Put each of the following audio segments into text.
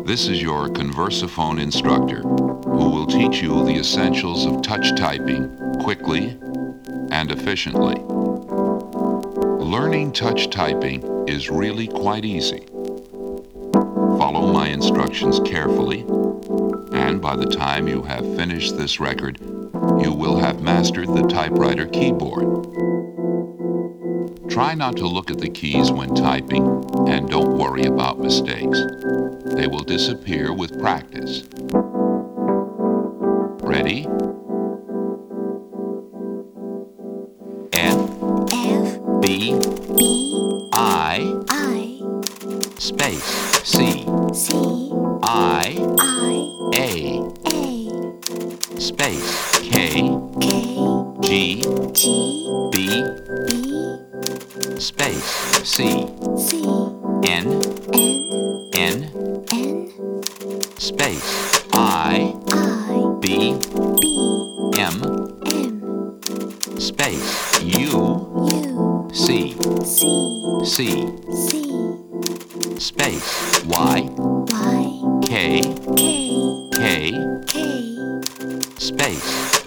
This is your Conversaphone instructor who will teach you the essentials of touch typing quickly and efficiently. Learning touch typing is really quite easy. Follow my instructions carefully, and by the time you have finished this record, you will have mastered the typewriter keyboard. Try not to look at the keys when typing, and don't worry about mistakes. They will disappear with practice. Ready? F, B, I, space, C, I, A, space, K, G, B, space, C, N, space, I, B, M, space, U, C, space, Y, K, space,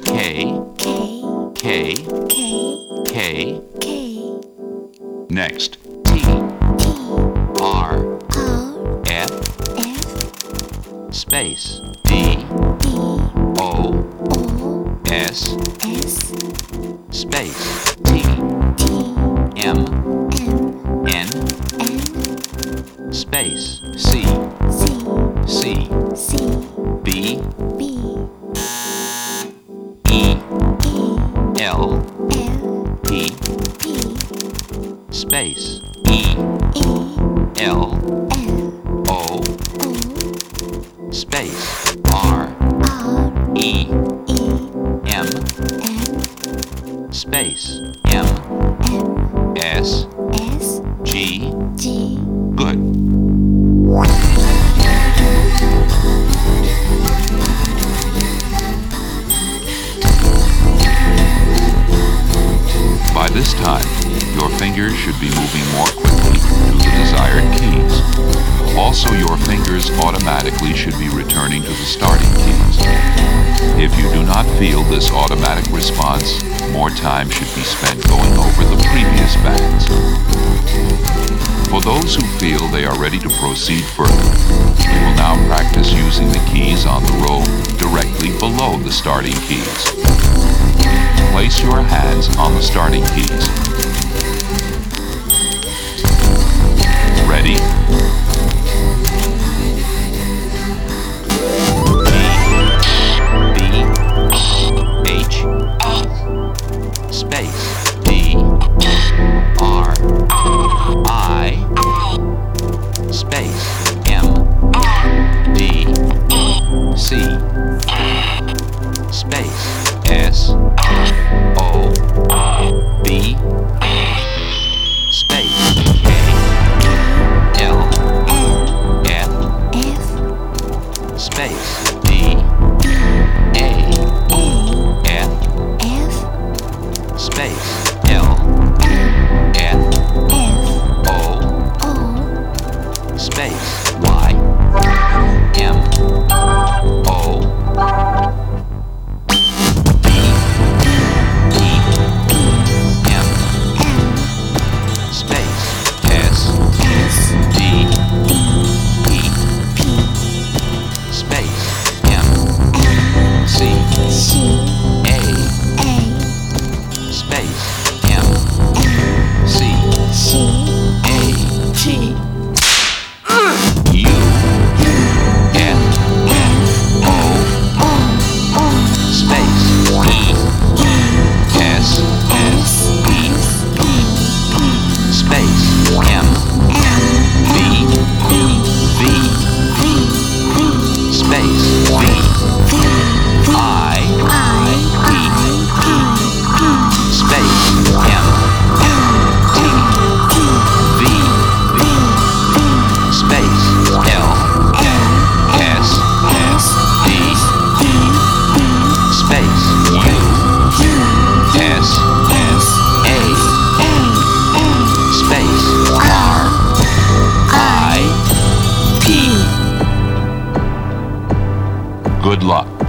K, next, T, R, F, space, D, O, S, space, T, M, N, space, C, B, E, L, P, space, E, L, O, space, R, E, M, space, M, S, G, good. By this time, your fingers should be moving more quickly to the desired keys. Also, your fingers automatically should be returning to the starting keys. If you do not feel this automatic response, more time should be spent going over the previous bands. For those who feel they are ready to proceed further, we will now practice using the keys on the row directly below the starting keys. Place your hands on the starting keys. Ready? G, B, H, space, D, R, I, space, M, D, C, space, S, O, B, space, K, L, F, space, D, A, F, space, L, F, O, space, Y, M, O, D, Good luck.